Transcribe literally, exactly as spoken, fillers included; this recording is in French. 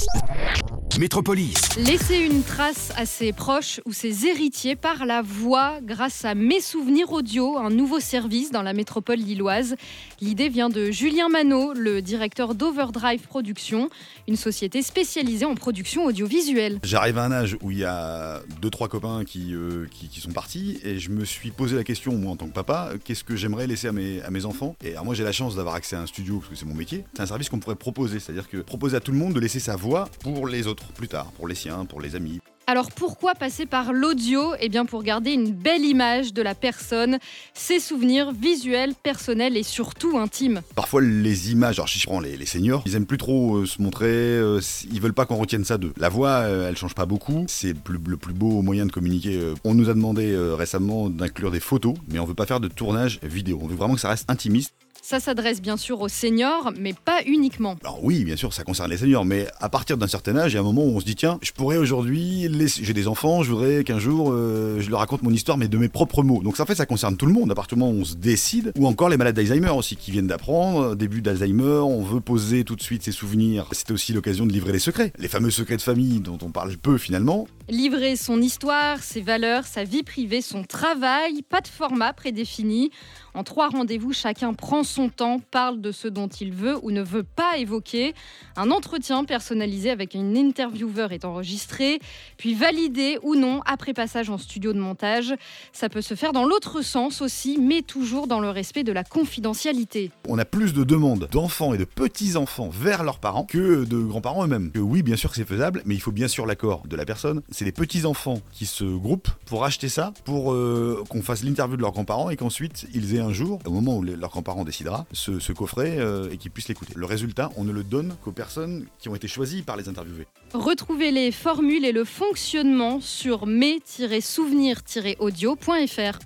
Métropolis. Laisser une trace à ses proches ou ses héritiers par la voix grâce à Mes Souvenirs Audio, un nouveau service dans la métropole lilloise. L'idée vient de Julien Manot, le directeur d'Overdrive Productions, une société spécialisée en production audiovisuelle. J'arrive à un âge où il y a deux trois copains qui, euh, qui, qui sont partis et je me suis posé la question, moi en tant que papa, qu'est-ce que j'aimerais laisser à mes, à mes enfants. Et alors moi j'ai la chance d'avoir accès à un studio parce que c'est mon métier. C'est un service qu'on pourrait proposer, c'est-à-dire que proposer à tout le monde de laisser sa voix pour les autres plus tard, pour les siens, pour les amis. Alors pourquoi passer par l'audio ? Eh bien pour garder une belle image de la personne, ses souvenirs visuels, personnels et surtout intimes. Parfois les images, alors si je prends les, les seniors, ils aiment plus trop euh, se montrer, euh, ils veulent pas qu'on retienne ça d'eux. La voix, euh, elle change pas beaucoup, c'est le plus, le plus beau moyen de communiquer. Euh, on nous a demandé euh, récemment d'inclure des photos, mais on veut pas faire de tournage vidéo, on veut vraiment que ça reste intimiste. Ça s'adresse bien sûr aux seniors, mais pas uniquement. Alors oui, bien sûr, ça concerne les seniors, mais à partir d'un certain âge, il y a un moment où on se dit tiens, je pourrais aujourd'hui, laisser... j'ai des enfants, je voudrais qu'un jour, euh, je leur raconte mon histoire, mais de mes propres mots. Donc ça, en fait, ça concerne tout le monde, à partir du moment où on se décide, ou encore les malades d'Alzheimer aussi, qui viennent d'apprendre, début d'Alzheimer, on veut poser tout de suite ses souvenirs. C'était aussi l'occasion de livrer les secrets, les fameux secrets de famille dont on parle peu finalement. Livrer son histoire, ses valeurs, sa vie privée, son travail, pas de format prédéfini. En trois rendez-vous, chacun prend son temps, parle de ce dont il veut ou ne veut pas évoquer. Un entretien personnalisé avec une intervieweur est enregistré, puis validé ou non après passage en studio de montage. Ça peut se faire dans l'autre sens aussi, mais toujours dans le respect de la confidentialité. On a plus de demandes d'enfants et de petits-enfants vers leurs parents que de grands-parents eux-mêmes. Que oui, bien sûr que c'est faisable, mais il faut bien sûr l'accord de la personne. C'est les petits-enfants qui se groupent pour acheter ça, pour euh, qu'on fasse l'interview de leurs grands-parents et qu'ensuite ils aient un jour, au moment où les, leur grand-parent décidera, ce, ce coffret euh, et qu'ils puissent l'écouter. Le résultat, on ne le donne qu'aux personnes qui ont été choisies par les interviewés. Retrouvez les formules et le fonctionnement sur mes tiret souvenirs tiret audio point f r.